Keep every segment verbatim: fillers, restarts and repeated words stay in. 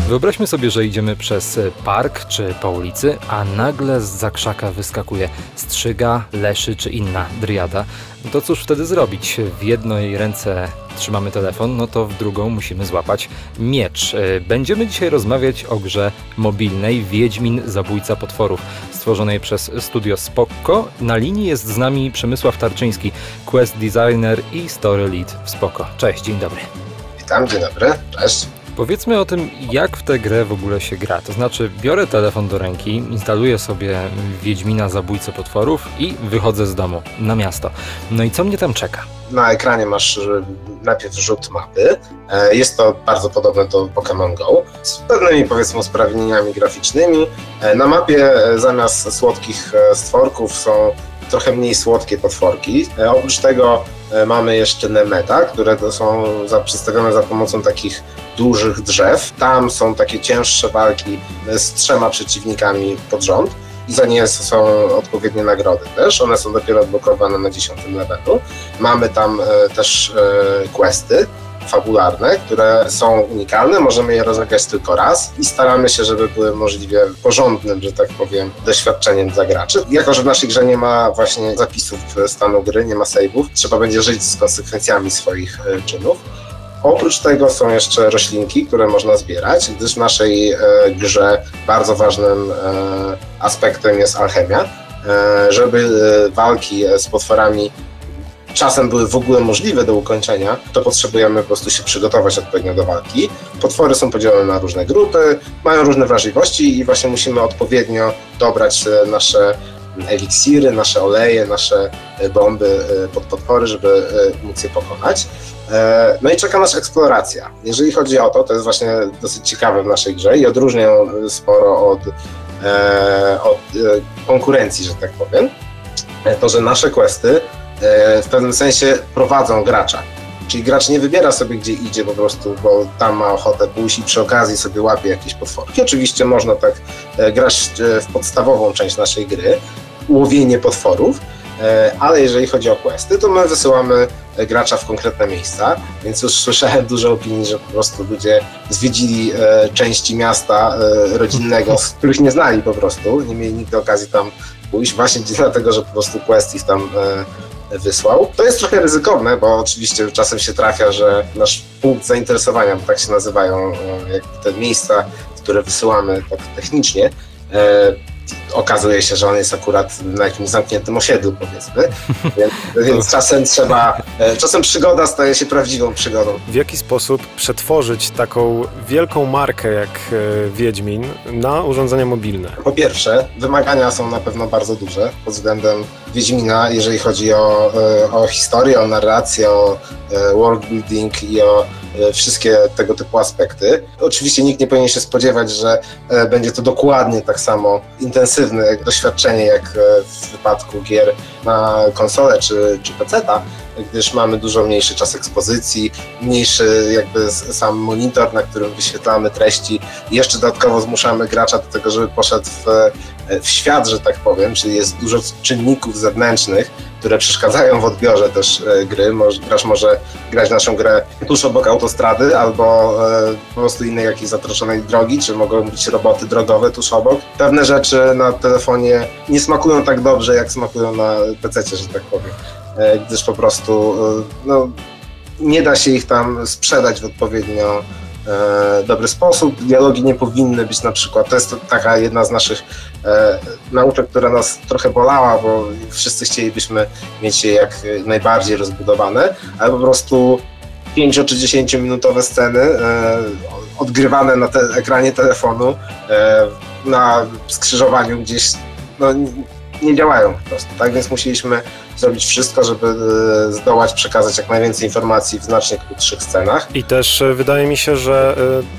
Wyobraźmy sobie, że idziemy przez park czy po ulicy, a nagle zza krzaka wyskakuje strzyga, leszy czy inna driada. To cóż wtedy zrobić? W jednej ręce trzymamy telefon, no to w drugą musimy złapać miecz. Będziemy dzisiaj rozmawiać o grze mobilnej Wiedźmin Zabójca Potworów, stworzonej przez Studio Spoko. Na linii jest z nami Przemysław Tarczyński, quest designer i story lead w Spoko. Cześć, dzień dobry. Witam, dzień dobry, cześć. Powiedzmy o tym, jak w tę grę w ogóle się gra. To znaczy, biorę telefon do ręki, instaluję sobie Wiedźmina Zabójcę Potworów i wychodzę z domu na miasto. No i co mnie tam czeka? Na ekranie masz najpierw rzut mapy. Jest to bardzo podobne do Pokémon Go, z pewnymi, powiedzmy, usprawnieniami graficznymi. Na mapie zamiast słodkich stworków są trochę mniej słodkie potworki. Oprócz tego mamy jeszcze nemeta, które są za, przedstawione za pomocą takich dużych drzew. Tam są takie cięższe walki z trzema przeciwnikami pod rząd i za nie są odpowiednie nagrody też. One są dopiero odblokowane na dziesiątym levelu. Mamy tam e, też e, questy fabularne, które są unikalne, możemy je rozegrać tylko raz i staramy się, żeby były możliwie porządnym, że tak powiem, doświadczeniem dla graczy. Jako że w naszej grze nie ma właśnie zapisów stanu gry, nie ma save'ów, trzeba będzie żyć z konsekwencjami swoich y, czynów. Oprócz tego są jeszcze roślinki, które można zbierać, gdyż w naszej y, grze bardzo ważnym y, aspektem jest alchemia. Y, żeby y, walki z potworami czasem były w ogóle możliwe do ukończenia, to potrzebujemy po prostu się przygotować odpowiednio do walki. Potwory są podzielone na różne grupy, mają różne wrażliwości i właśnie musimy odpowiednio dobrać nasze eliksiry, nasze oleje, nasze bomby pod potwory, żeby móc je pokonać. No i czeka nas eksploracja. Jeżeli chodzi o to, to jest właśnie dosyć ciekawe w naszej grze i odróżnia ją sporo od, od konkurencji, że tak powiem. To, że nasze questy w pewnym sensie prowadzą gracza. Czyli gracz nie wybiera sobie, gdzie idzie po prostu, bo tam ma ochotę pójść i przy okazji sobie łapie jakieś potworki. Oczywiście można tak grać w podstawową część naszej gry, łowienie potworów, ale jeżeli chodzi o questy, to my wysyłamy gracza w konkretne miejsca, więc już słyszałem dużo opinii, że po prostu ludzie zwiedzili części miasta rodzinnego, z których nie znali po prostu, nie mieli nigdy okazji tam pójść, właśnie dlatego, że po prostu quest ich tam wysłał. To jest trochę ryzykowne, bo oczywiście czasem się trafia, że nasz punkt zainteresowania, bo tak się nazywają jak te miejsca, które wysyłamy tak technicznie, e, okazuje się, że on jest akurat na jakimś zamkniętym osiedlu, powiedzmy, więc, więc czasem trzeba, czasem przygoda staje się prawdziwą przygodą. W jaki sposób przetworzyć taką wielką markę jak Wiedźmin na urządzenia mobilne? Po pierwsze, wymagania są na pewno bardzo duże pod względem Wiedźmina, jeżeli chodzi o, o historię, o narrację, o world building i o wszystkie tego typu aspekty. Oczywiście nikt nie powinien się spodziewać, że będzie to dokładnie tak samo intensywne doświadczenie jak w wypadku gier na konsolę czy, czy peceta, gdyż mamy dużo mniejszy czas ekspozycji, mniejszy jakby sam monitor, na którym wyświetlamy treści i jeszcze dodatkowo zmuszamy gracza do tego, żeby poszedł w, w świat, że tak powiem, czyli jest dużo czynników zewnętrznych, które przeszkadzają w odbiorze też gry. Gracz może grać naszą grę tuż obok autostrady albo po prostu innej jakiejś zatraczonej drogi, czy mogą być roboty drogowe tuż obok. Pewne rzeczy na telefonie nie smakują tak dobrze, jak smakują na pececie, że tak powiem, gdyż po prostu no, nie da się ich tam sprzedać w odpowiednio e, dobry sposób. Dialogi nie powinny być na przykład, to jest taka jedna z naszych e, nauczek, która nas trochę bolała, bo wszyscy chcielibyśmy mieć je jak najbardziej rozbudowane, ale po prostu pięcio czy dziesięciominutowe sceny e, odgrywane na te, ekranie telefonu e, na skrzyżowaniu gdzieś no, nie działają po prostu, tak? Więc musieliśmy zrobić wszystko, żeby zdołać przekazać jak najwięcej informacji w znacznie krótszych scenach. I też wydaje mi się, że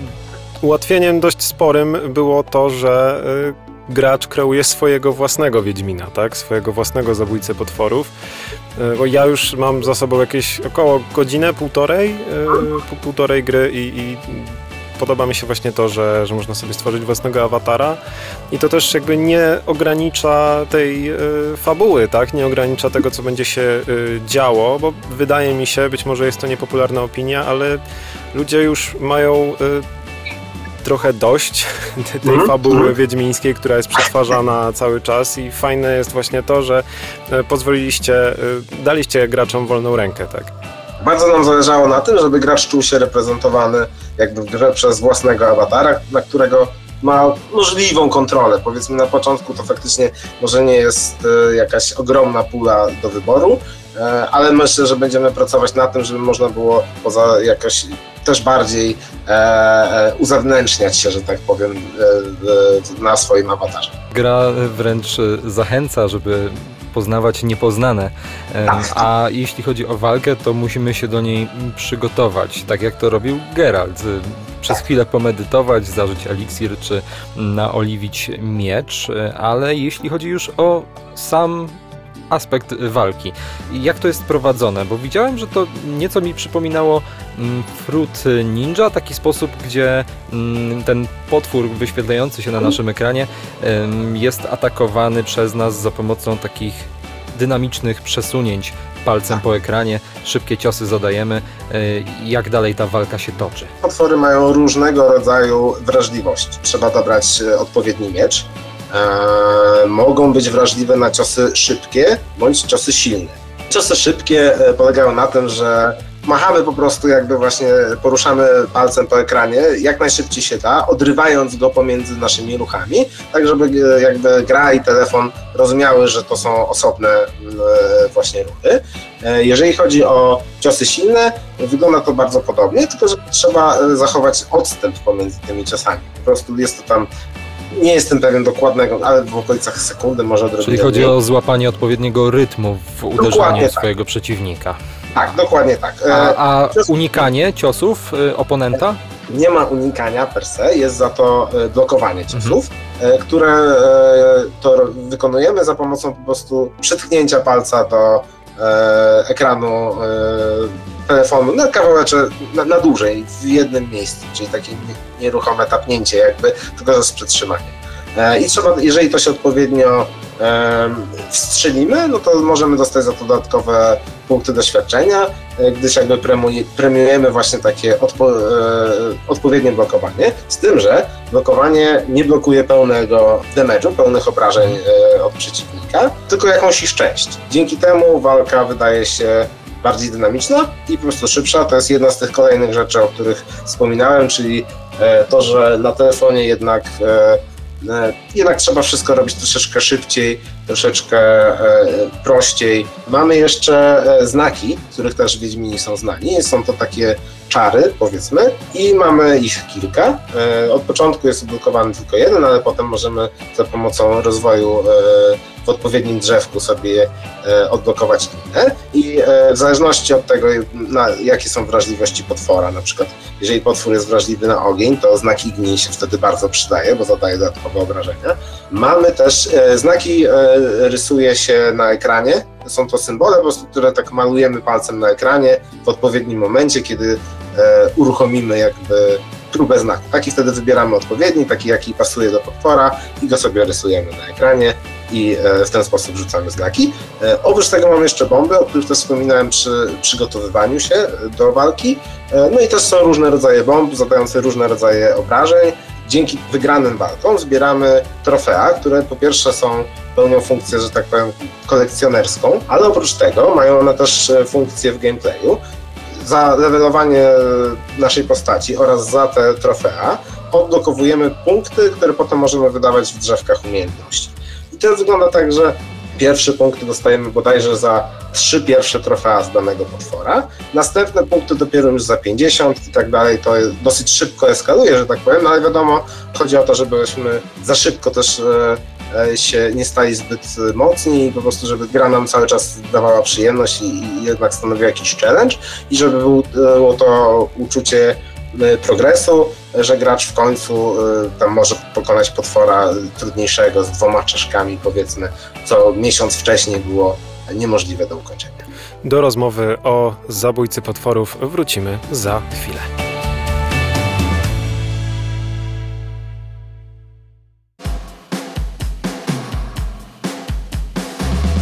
ułatwieniem dość sporym było to, że gracz kreuje swojego własnego Wiedźmina, tak? Swojego własnego zabójcę potworów. Bo ja już mam za sobą jakieś około godzinę, półtorej, półtorej gry i, i podoba mi się właśnie to, że, że można sobie stworzyć własnego awatara i to też jakby nie ogranicza tej y, fabuły, tak? Nie ogranicza tego, co będzie się y, działo, bo wydaje mi się, być może jest to niepopularna opinia, ale ludzie już mają y, trochę dość tej Mhm. fabuły Mhm. wiedźmińskiej, która jest przetwarzana cały czas i fajne jest właśnie to, że e, pozwoliliście, e, daliście graczom wolną rękę, tak? Bardzo nam zależało na tym, żeby gracz czuł się reprezentowany jakby w grze przez własnego awatara, na którego ma możliwą kontrolę. Powiedzmy na początku to faktycznie może nie jest e, jakaś ogromna pula do wyboru, e, ale myślę, że będziemy pracować na tym, żeby można było poza jakoś też bardziej e, e, uzewnętrzniać się, że tak powiem, e, e, na swoim awatarze. Gra wręcz zachęca, żeby poznawać niepoznane, Em, Tak. a jeśli chodzi o walkę, to musimy się do niej przygotować, tak jak to robił Geralt. Przez chwilę pomedytować, zażyć eliksir czy naoliwić miecz, ale jeśli chodzi już o sam aspekt walki. Jak to jest prowadzone? Bo widziałem, że to nieco mi przypominało mm, Fruit Ninja, taki sposób, gdzie mm, ten potwór wyświetlający się na naszym ekranie em, jest atakowany przez nas za pomocą takich dynamicznych przesunięć palcem po ekranie, szybkie ciosy zadajemy. Y, Jak dalej ta walka się toczy? Potwory mają różnego rodzaju wrażliwość. Trzeba dobrać e, odpowiedni miecz. E, mogą być wrażliwe na ciosy szybkie bądź ciosy silne. Ciosy szybkie e, polegają na tym, że machamy po prostu jakby właśnie, poruszamy palcem po ekranie jak najszybciej się da, odrywając go pomiędzy naszymi ruchami, tak żeby e, jakby gra i telefon rozumiały, że to są osobne e, właśnie ruchy. E, jeżeli chodzi o ciosy silne, wygląda to bardzo podobnie, tylko że trzeba e, zachować odstęp pomiędzy tymi ciosami. Po prostu jest to tam, nie jestem pewien dokładnego, ale w okolicach sekundy, może odrobinę Czyli chodzi mniej. o złapanie odpowiedniego rytmu w uderzaniu Dokładnie tak. swojego przeciwnika. Tak, dokładnie tak. E, A, a cios- unikanie ciosów y, oponenta? Nie ma unikania per se, jest za to e, blokowanie ciosów, Mhm. e, które e, to ro- wykonujemy za pomocą po prostu przytknięcia palca do e, ekranu e, telefonu na kawałeczek, na, na dłużej, w jednym miejscu, czyli takie nie- nieruchome tapnięcie jakby, tylko że z przytrzymaniem. E, I trzeba, jeżeli to się odpowiednio e, wstrzelimy, no to możemy dostać za to dodatkowe punkty doświadczenia, e, gdyż jakby premu- premiujemy właśnie takie odpo- e, odpowiednie blokowanie, z tym, że blokowanie nie blokuje pełnego damage'u, pełnych obrażeń e, od przeciwnika, tylko jakąś ich część. Dzięki temu walka wydaje się bardziej dynamiczna i po prostu szybsza. To jest jedna z tych kolejnych rzeczy, o których wspominałem, czyli e, to, że na telefonie jednak e, e, jednak trzeba wszystko robić troszeczkę szybciej, troszeczkę e, prościej. Mamy jeszcze e, znaki, z których też Wiedźmini są znani. Są to takie czary, powiedzmy, i mamy ich kilka. E, od początku jest odblokowany tylko jeden, ale potem możemy za pomocą rozwoju e, w odpowiednim drzewku sobie e, odblokować inne. I e, w zależności od tego, na, jakie są wrażliwości potwora, na przykład jeżeli potwór jest wrażliwy na ogień, to znak Ignij się wtedy bardzo przydaje, bo zadaje dodatkowe obrażenia. Mamy też e, znaki, e, rysuje się na ekranie. Są to symbole, po prostu, które tak malujemy palcem na ekranie w odpowiednim momencie, kiedy e, uruchomimy jakby próbę znaku. Taki wtedy wybieramy odpowiedni, taki jaki pasuje do potwora i go sobie rysujemy na ekranie i e, w ten sposób rzucamy znaki. E, oprócz tego mamy jeszcze bomby, o których też wspominałem przy przygotowywaniu się do walki. E, no i też są różne rodzaje bomb, zadające różne rodzaje obrażeń. Dzięki wygranym walkom zbieramy trofea, które po pierwsze są, pełnią funkcję, że tak powiem, kolekcjonerską, ale oprócz tego mają one też funkcję w gameplayu. Za levelowanie naszej postaci oraz za te trofea odblokowujemy punkty, które potem możemy wydawać w drzewkach umiejętności. I to wygląda tak, że pierwsze punkty dostajemy bodajże za trzy pierwsze trofea z danego potwora, następne punkty dopiero już za pięćdziesiąt i tak dalej. To dosyć szybko eskaluje, że tak powiem, no ale wiadomo, chodzi o to, żebyśmy za szybko też e, się nie stali zbyt mocni i po prostu, żeby gra nam cały czas dawała przyjemność i, i jednak stanowiła jakiś challenge i żeby było to uczucie progresu, że gracz w końcu tam może pokonać potwora trudniejszego z dwoma czaszkami, powiedzmy, co miesiąc wcześniej było niemożliwe do ukończenia. Do rozmowy o zabójcy potworów wrócimy za chwilę.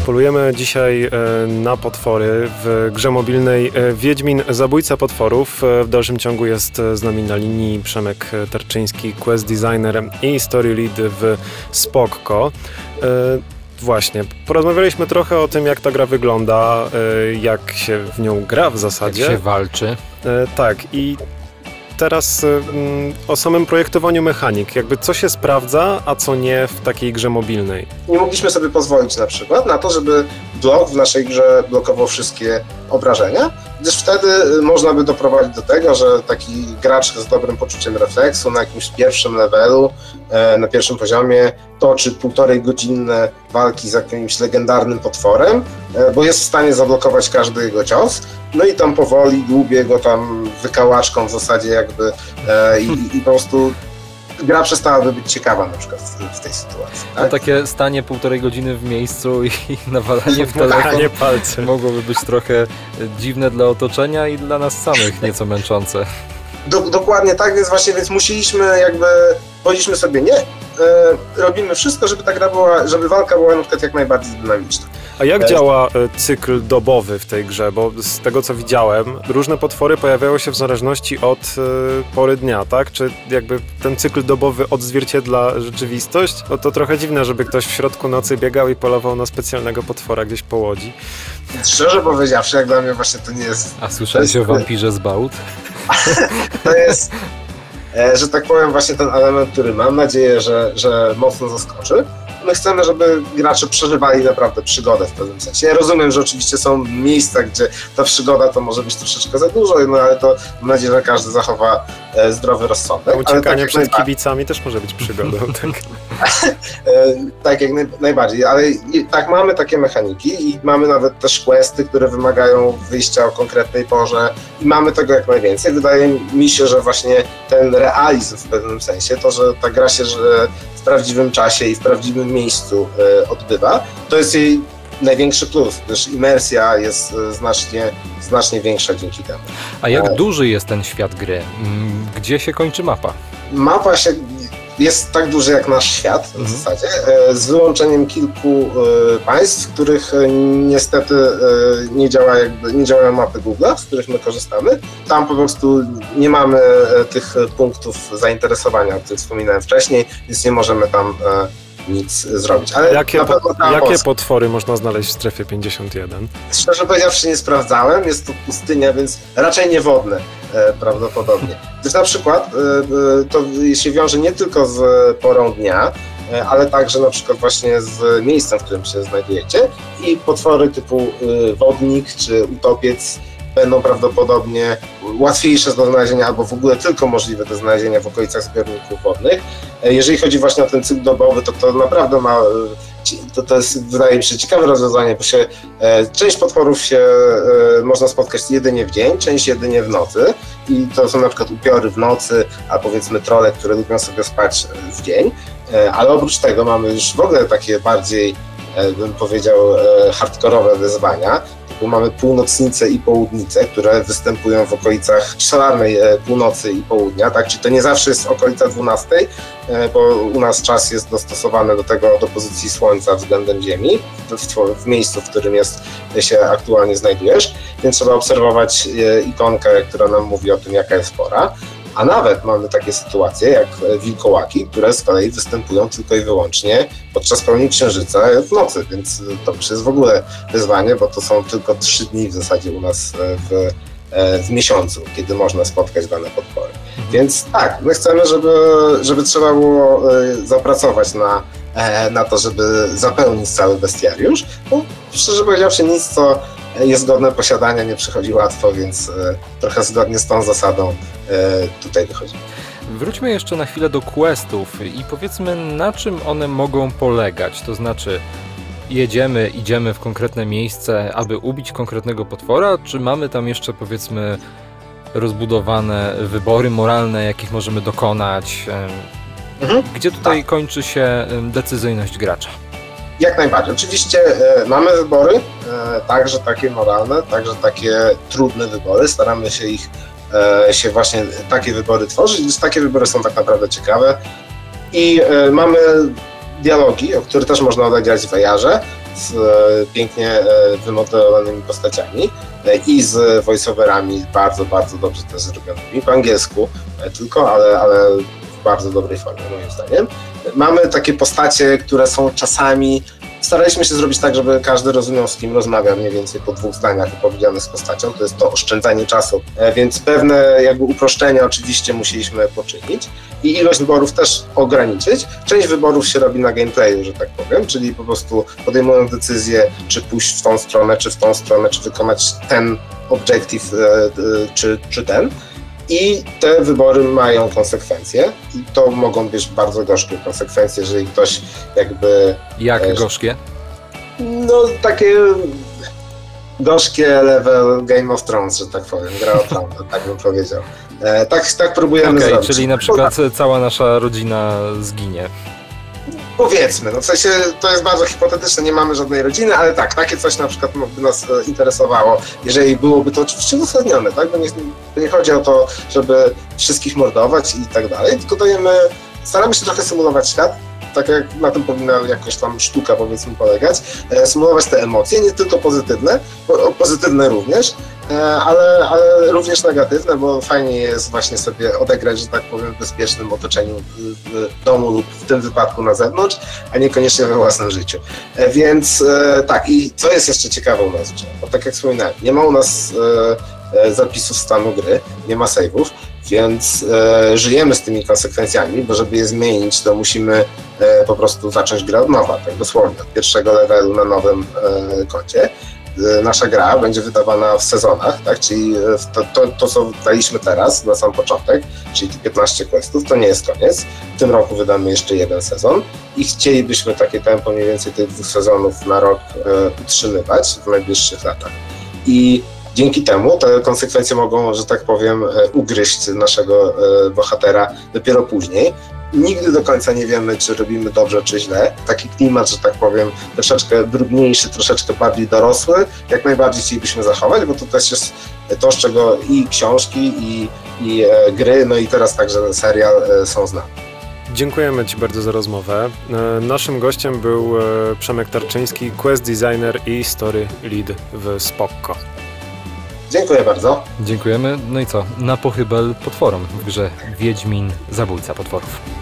Polujemy dzisiaj na potwory w grze mobilnej Wiedźmin Zabójca Potworów. W dalszym ciągu jest z nami na linii Przemek Tarczyński, quest designer i story lead w Spokko. Właśnie, porozmawialiśmy trochę o tym, jak ta gra wygląda, jak się w nią gra w zasadzie. Jak się walczy. Tak, i teraz mm, o samym projektowaniu mechanik. Jakby co się sprawdza, a co nie w takiej grze mobilnej. Nie mogliśmy sobie pozwolić na przykład na to, żeby blok w naszej grze blokował wszystkie obrażenia, gdyż wtedy można by doprowadzić do tego, że taki gracz z dobrym poczuciem refleksu na jakimś pierwszym levelu, na pierwszym poziomie toczy półtorej godzinne walki z jakimś legendarnym potworem, bo jest w stanie zablokować każdy jego cios, no i tam powoli dłubie go tam wykałaczką w zasadzie jakby i, i po prostu gra przestałaby być ciekawa na przykład w, w tej sytuacji. Tak? No takie stanie półtorej godziny w miejscu i nawalanie w telefon palce mogłoby być trochę dziwne dla otoczenia i dla nas samych nieco męczące. Do, dokładnie tak, więc właśnie więc musieliśmy jakby, powiedzieliśmy sobie nie, e, robimy wszystko, żeby ta gra była, żeby walka była na przykład jak najbardziej dynamiczna. A jak e... działa cykl dobowy w tej grze? Bo z tego co widziałem, różne potwory pojawiają się w zależności od e, pory dnia, tak? Czy jakby ten cykl dobowy odzwierciedla rzeczywistość? No to trochę dziwne, żeby ktoś w środku nocy biegał i polował na specjalnego potwora gdzieś po łodzi. Szczerze powiedziawszy, jak dla mnie właśnie to nie jest... A słyszałeś jest... o wampirze z Bałt? To jest, że tak powiem, właśnie ten element, który mam nadzieję, że, że mocno zaskoczy. My chcemy, żeby gracze przeżywali naprawdę przygodę w pewnym sensie. Ja rozumiem, że oczywiście są miejsca, gdzie ta przygoda to może być troszeczkę za dużo, no ale to mam nadzieję, że każdy zachowa zdrowy rozsądek. Uciekanie tak przed kibicami też może być przygodą. Tak, tak jak najbardziej, ale tak, mamy takie mechaniki i mamy nawet też questy, które wymagają wyjścia o konkretnej porze i mamy tego jak najwięcej. Wydaje mi się, że właśnie ten realizm w pewnym sensie, to, że ta gra się że w prawdziwym czasie i w prawdziwym miejscu e, odbywa, to jest jej największy plus, gdyż imersja jest znacznie, znacznie większa dzięki temu. A jak e... duży jest ten świat gry? Gdzie się kończy mapa? Mapa się jest tak duży jak nasz świat w mhm. zasadzie, z wyłączeniem kilku państw, w których niestety nie, działa jakby, nie działają mapy Google'a, z których my korzystamy. Tam po prostu nie mamy tych punktów zainteresowania, o których wspominałem wcześniej, więc nie możemy tam nic zrobić. Ale jakie, po, jakie potwory można znaleźć w strefie pięćdziesiąt jeden? Szczerze powiedziawszy nie sprawdzałem, jest to pustynia, więc raczej nie wodne e, prawdopodobnie. Gdyż na przykład e, to się wiąże nie tylko z porą dnia, e, ale także na przykład właśnie z miejscem, w którym się znajdujecie i potwory typu e, wodnik czy utopiec będą prawdopodobnie łatwiejsze do znalezienia albo w ogóle tylko możliwe do znalezienia w okolicach zbiorników wodnych. Jeżeli chodzi właśnie o ten cykl dobowy, to to naprawdę ma, to, to jest wydaje mi się ciekawe rozwiązanie, bo się, część potworów się można spotkać jedynie w dzień, część jedynie w nocy i to są na przykład upiory w nocy, a powiedzmy trolle, które lubią sobie spać w dzień, ale oprócz tego mamy już w ogóle takie bardziej, bym powiedział, hardkorowe wyzwania. Tu mamy północnice i południce, które występują w okolicach solarnej północy i południa, tak? Czyli to nie zawsze jest okolica dwunastej, bo u nas czas jest dostosowany do tego, do pozycji Słońca względem Ziemi, w, w miejscu, w którym jest, się aktualnie znajdujesz, więc trzeba obserwować ikonkę, która nam mówi o tym, jaka jest pora. A nawet mamy takie sytuacje jak wilkołaki, które z kolei występują tylko i wyłącznie podczas pełni księżyca w nocy, więc to już jest w ogóle wyzwanie, bo to są tylko trzy dni w zasadzie u nas w, w miesiącu, kiedy można spotkać dane potwory. Mhm. Więc tak, my chcemy, żeby, żeby trzeba było zapracować na, na to, żeby zapełnić cały bestiariusz, bo szczerze powiedziawszy nic, co jest godne posiadania, nie przychodzi łatwo, więc trochę zgodnie z tą zasadą tutaj wychodzi. Wróćmy jeszcze na chwilę do questów i powiedzmy, na czym one mogą polegać, to znaczy jedziemy, idziemy w konkretne miejsce, aby ubić konkretnego potwora, czy mamy tam jeszcze powiedzmy rozbudowane wybory moralne, jakich możemy dokonać, mhm. gdzie tutaj tak. kończy się decyzyjność gracza? Jak najbardziej. Oczywiście e, mamy wybory, e, także takie moralne, także takie trudne wybory. Staramy się ich, e, się właśnie takie wybory tworzyć, gdyż takie wybory są tak naprawdę ciekawe. I e, mamy dialogi, o które też można odegrać w A R ze, z e, pięknie e, wymodelowanymi postaciami e, i z voiceoverami bardzo, bardzo dobrze też zrobionymi, po angielsku e, tylko, ale, ale w bardzo dobrej formie moim zdaniem. Mamy takie postacie, które są czasami, staraliśmy się zrobić tak, żeby każdy rozumiał, z kim rozmawia mniej więcej po dwóch zdaniach opowiedzianych z postacią, to jest to oszczędzanie czasu, e, więc pewne jakby uproszczenia oczywiście musieliśmy poczynić i ilość wyborów też ograniczyć. Część wyborów się robi na gameplayu, że tak powiem, czyli po prostu podejmują decyzję, czy pójść w tą stronę, czy w tą stronę, czy wykonać ten objective, e, e, czy, czy ten. I te wybory mają konsekwencje i to mogą być bardzo gorzkie konsekwencje, jeżeli ktoś jakby... Jak e, gorzkie? No takie gorzkie level Game of Thrones, że tak powiem, gra o tron, tak bym powiedział. E, tak, tak próbujemy Okej, zrobić. czyli na przykład cała nasza rodzina zginie. Powiedzmy, no w sensie to jest bardzo hipotetyczne, nie mamy żadnej rodziny, ale tak, takie coś na przykład by nas e, interesowało, jeżeli byłoby to oczywiście uzasadnione, tak? Bo nie, bo nie chodzi o to, żeby wszystkich mordować i tak dalej, tylko dajemy, staramy się trochę symulować świat, tak jak na tym powinna jakoś tam sztuka powiedzmy polegać, e, symulować te emocje, nie tylko pozytywne, bo, pozytywne również, e, ale, ale również negatywne, bo fajnie jest właśnie sobie odegrać, że tak powiem, w bezpiecznym otoczeniu w, w domu lub w tym wypadku na zewnątrz, a niekoniecznie we własnym życiu. E, więc e, tak, i co jest jeszcze ciekawe u nas, bo tak jak wspominałem, nie ma u nas e, e, zapisów stanu gry, nie ma save'ów, więc e, żyjemy z tymi konsekwencjami, bo żeby je zmienić, to musimy e, po prostu zacząć grę od nowa, tak dosłownie, od pierwszego levelu na nowym e, koncie. E, nasza gra będzie wydawana w sezonach, tak, czyli to, to, to, co daliśmy teraz na sam początek, czyli piętnaście questów, to nie jest koniec. W tym roku wydamy jeszcze jeden sezon i chcielibyśmy takie tempo mniej więcej tych dwóch sezonów na rok e, utrzymywać w najbliższych latach. I dzięki temu te konsekwencje mogą, że tak powiem, ugryźć naszego bohatera dopiero później. Nigdy do końca nie wiemy, czy robimy dobrze, czy źle. Taki klimat, że tak powiem, troszeczkę brudniejszy, troszeczkę bardziej dorosły, jak najbardziej chcielibyśmy zachować, bo to też jest to, z czego i książki, i, i gry, no i teraz także serial są znane. Dziękujemy Ci bardzo za rozmowę. Naszym gościem był Przemek Tarczyński, quest designer i story lead w Spokko. Dziękuję bardzo. Dziękujemy. No i co? Na pochybel potworom w grze Wiedźmin, zabójca potworów.